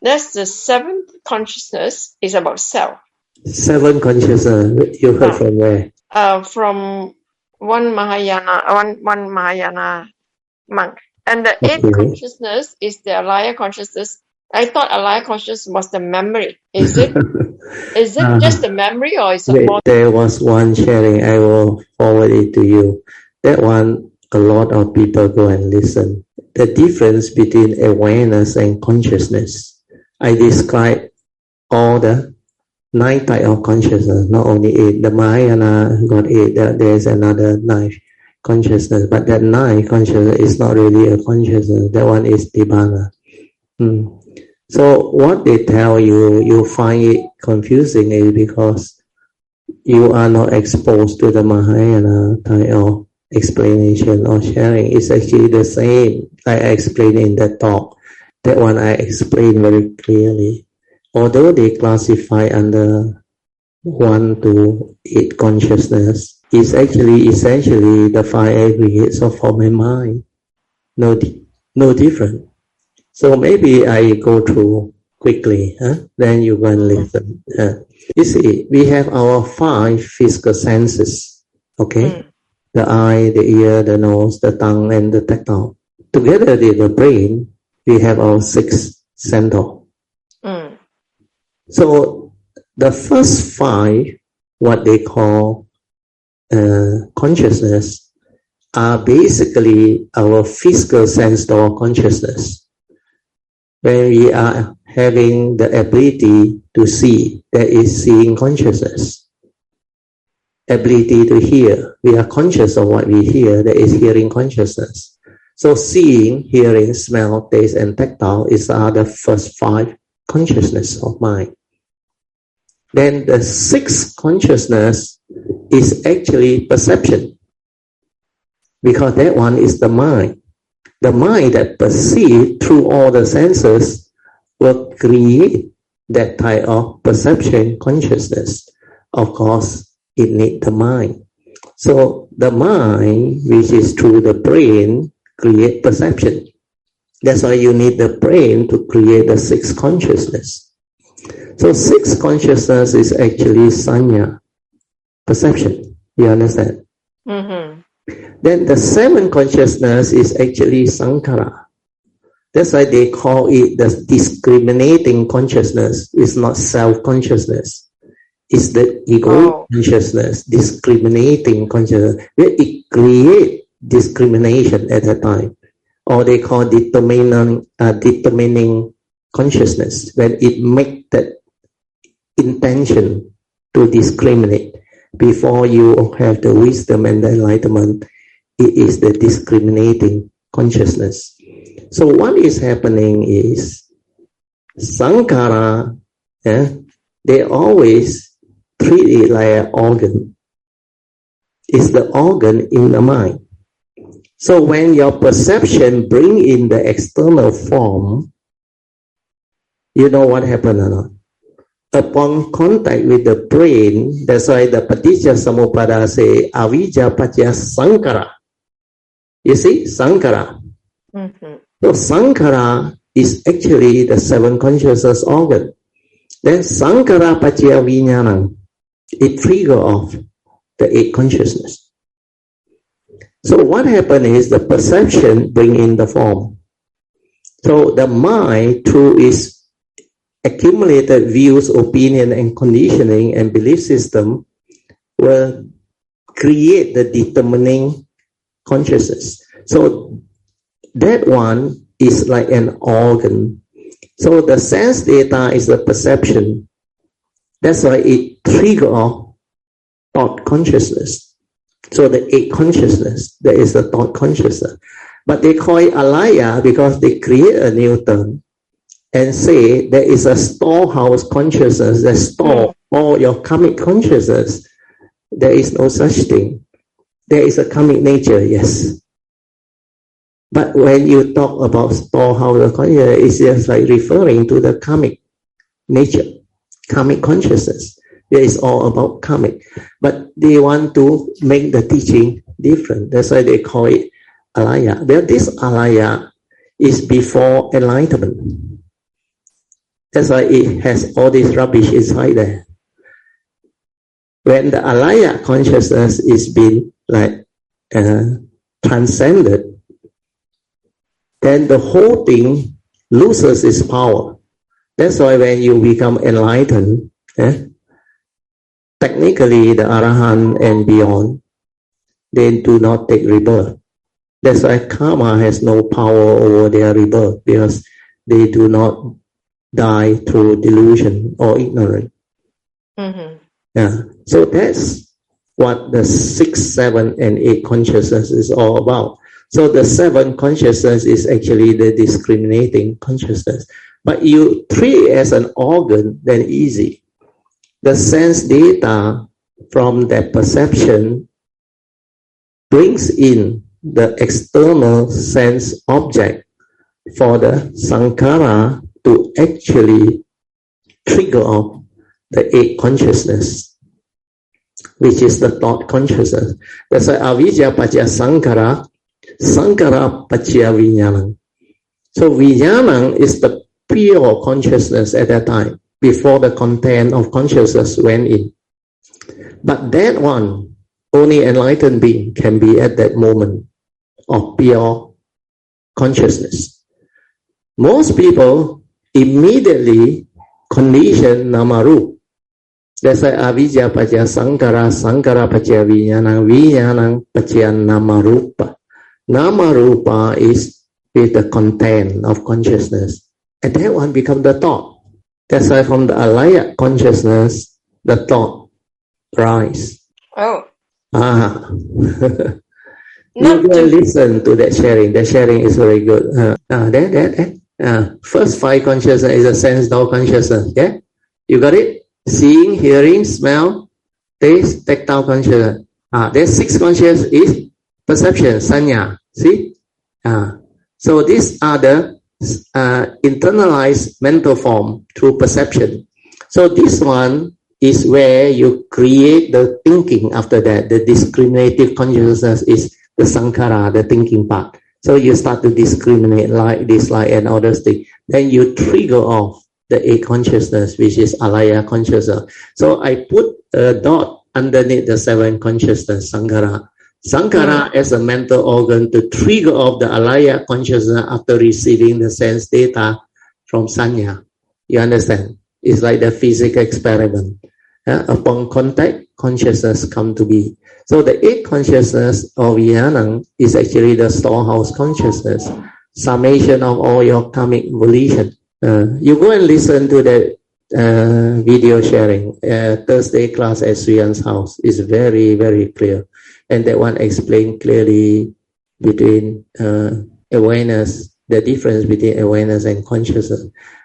That's the seventh consciousness is about self. Seven consciousness, you heard from where? From one Mahayana monk. And the eighth consciousness is the alaya consciousness. I thought alaya consciousness was the memory. Is it? Is it just the memory, or is it more? There was one sharing. I will forward it to you. That one, a lot of people go and listen. The difference between awareness and consciousness. I describe all the 9 types of consciousness, not only 8. The Mahayana got 8. There's another 9 consciousness, but that 9 consciousness is not really a consciousness. That one is Nibbana. So what they tell you, you find it confusing is because you are not exposed to the Mahayana type of explanation or sharing. It's actually the same. I explained in that talk. That one I explained very clearly. Although they classify under 1 to 8 consciousness, it's actually essentially the 5 aggregates of form and mind. No different. So maybe I go through quickly, then you go and listen. You see, we have our 5 physical senses, okay? The eye, the ear, the nose, the tongue, and the tactile. Together with the brain, we have our 6 centers. So the first 5, what they call consciousness, are basically our physical sense or consciousness. When we are having the ability to see, that is seeing consciousness. Ability to hear, we are conscious of what we hear, that is hearing consciousness. So seeing, hearing, smell, taste, and tactile are the first 5 consciousness of mind. Then the 6th consciousness is actually perception, because that one is the mind. The mind that perceives through all the senses will create that type of perception consciousness. Of course, it needs the mind. So the mind, which is through the brain, create perception. That's why you need the brain to create the 6th consciousness. So 6th consciousness is actually sanya, perception. You understand? Then the 7th consciousness is actually sankhara. That's why they call it the discriminating consciousness. It's not self-consciousness. It's the egoic consciousness, discriminating consciousness. It creates discrimination at that time. Or they call determining consciousness, when it makes that intention to discriminate. Before you have the wisdom and the enlightenment, it is the discriminating consciousness. So what is happening is sankhara, they always treat it like an organ. It's the organ in the mind. So when your perception bring in the external form, you know what happened or not? Upon contact with the brain, that's why the Paticca Samuppada say, avijja paccaya sankhara. You see, sankhara. So sankhara is actually the 7 consciousness organ. Then sankhara paccaya vijnanam, it trigger off the 8 consciousness. So what happened is the perception bring in the form. So the mind, through its accumulated views, opinion, and conditioning and belief system, will create the determining consciousness. So that one is like an organ. So the sense data is the perception. That's why it triggers off thought consciousness. So the 8 consciousness, there is a thought consciousness. But they call it alaya because they create a new term and say there is a storehouse consciousness that store all your karmic consciousness. There is no such thing. There is a karmic nature, yes. But when you talk about storehouse of consciousness, it's just like referring to the karmic nature, karmic consciousness. It is all about karmic. But they want to make the teaching different. That's why they call it alaya. But this alaya is before enlightenment. That's why it has all this rubbish inside there. When the alaya consciousness is being like transcended, then the whole thing loses its power. That's why when you become enlightened, technically the Arahant and beyond, they do not take rebirth. That's why karma has no power over their rebirth, because they do not die through delusion or ignorance. Mm-hmm. Yeah. So that's what the 6, 7, and 8 consciousness is all about. So the 7 consciousness is actually the discriminating consciousness. But you treat it as an organ, then easy. The sense data from that perception brings in the external sense object for the sankhara to actually trigger off the 8 consciousness, which is the thought consciousness. That's why avijja paccaya sankhara, sankhara paccaya vijnanam. So vijnanam is the pure consciousness at that time, before the content of consciousness went in. But that one, only enlightened being can be at that moment of pure consciousness. Most people immediately condition namarup. That's why avijja paccaya sankhara, sankhara paccaya vijnanam, vijnanam paccaya namarupa. Namarupa is with the content of consciousness. And that one becomes the thought. That's why from the alaya consciousness, the thought rise. Oh. You can listen to that sharing. The sharing is very good. First 5 consciousness is a sense door consciousness. Yeah, you got it? Seeing, hearing, smell, taste, tactile consciousness. Then 6 consciousness is perception, sanya. See? So these are the internalized mental form through perception. So this one is where you create the thinking after that. The discriminative consciousness is the sankhara, the thinking part. So you start to discriminate like, dislike, and all those things. Then you trigger off the 8 consciousness, which is alaya consciousness. So I put a dot underneath the 7 consciousness, sankhara. Sankhara as a mental organ to trigger off the alaya consciousness after receiving the sense data from sanya. You understand? It's like the physical experiment. Upon contact, consciousness come to be. So the 8 consciousness of vijnanam is actually the storehouse consciousness, summation of all your karmic volition. You go and listen to the video sharing, Thursday class at Suyan's house. Is very, very clear. And that one explained clearly between awareness, the difference between awareness and consciousness.